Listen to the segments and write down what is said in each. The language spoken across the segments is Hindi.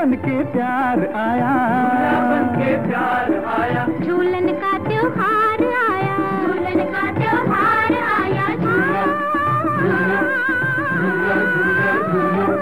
बन के प्यार आया, झूला बन के प्यार आया, झूलन का त्योहार आया, झूलन का त्योहार आया, झूला झूला झूला झूला झूला।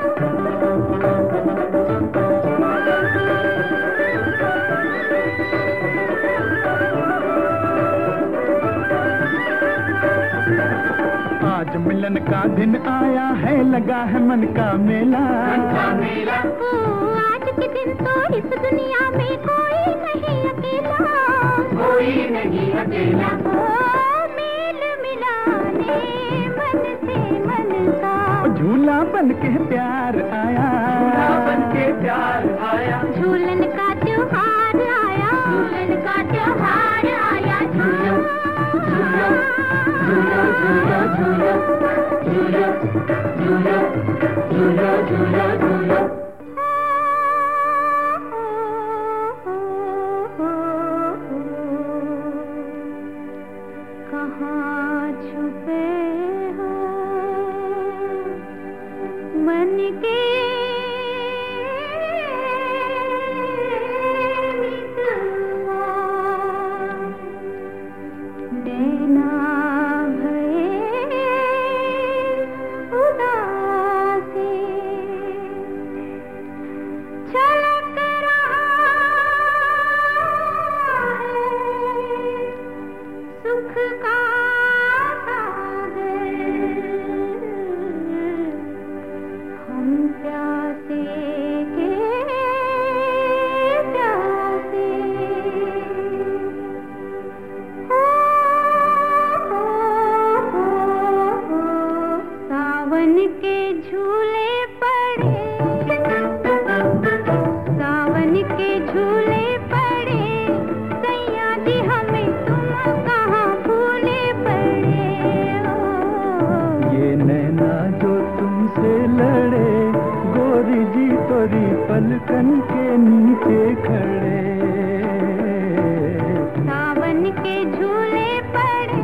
आज मिलन का दिन आया है, लगा है मन का मेला, मन का मेला। आज के दिन तो इस दुनिया में कोई नहीं अकेला, कोई नहीं अकेला। मेल मिलाने मन से मन का, झूला बन के प्यार आया, झूला बन के प्यार आया, झूलन का त्योहार आया, झूलन का त्योहार आया, झूला झूला झूला झूला झूला झूला झूला झूला झूला झूला। कहाँ छुपे हो मन के देना भये उदासी, छलक रहा है सुख का सागर, हम प्यासे के प्यासे। सावन के झूले पड़े, सावन के झूले पड़े, सैया जी हमें तुम कहाँ भूले पड़े हो। ये नैना जो तुमसे लड़े, गोरी जी तोरी पलकन के नीचे खड़े। सावन के झूले पड़े,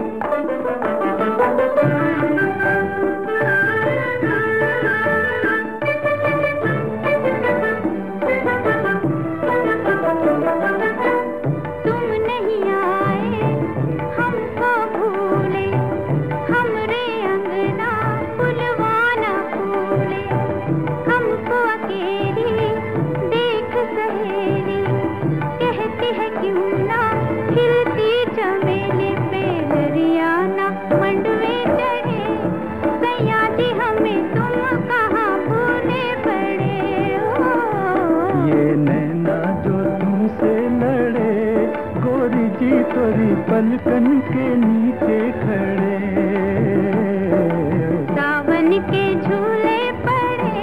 तुम नहीं आए हमको भूले, हमरे अंगना फुलवाना फूले, हमको अकेली देख सहेली, कहती है क्यों ना खिलती चमेली पे हरियाणा मंडवे चढ़े, सैया जी हमें तुम कहाँ भूले पड़े हो। ये नैना जो तुमसे लड़े, गोरी जी तोरी पलकन के नीचे खड़े। सावन के झूले पड़े,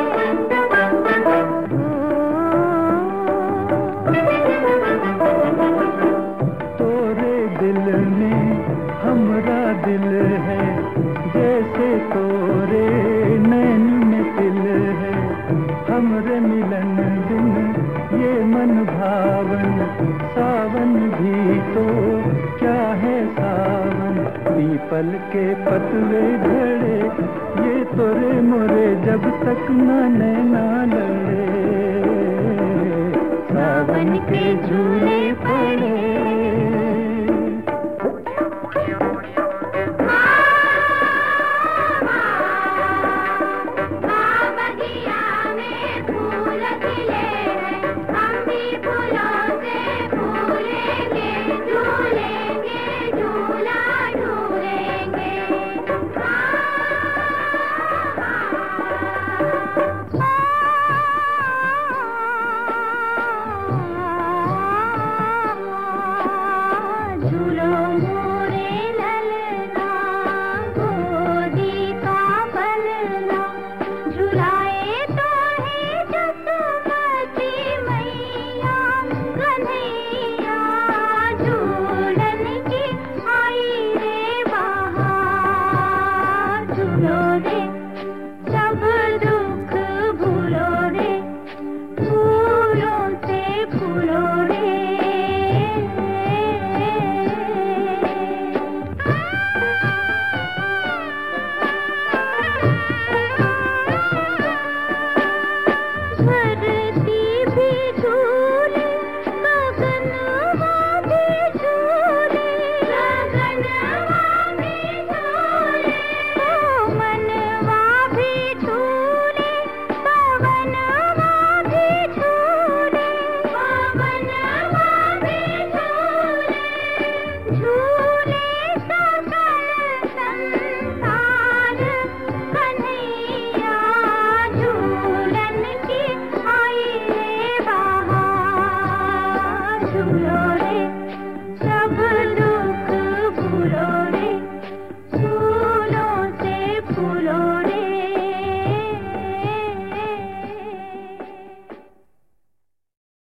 तोरे दिल में हमरा दिल है, जैसे तोरे नैन में दिल है। हमरे मिलन दिन ये मन भावन, सावन भी तो क्या है सावन। पीपल के पतले झड़े, ये तोरे मोरे जब तक न नैना लड़े। सावन के झूले पड़े, झूलो रे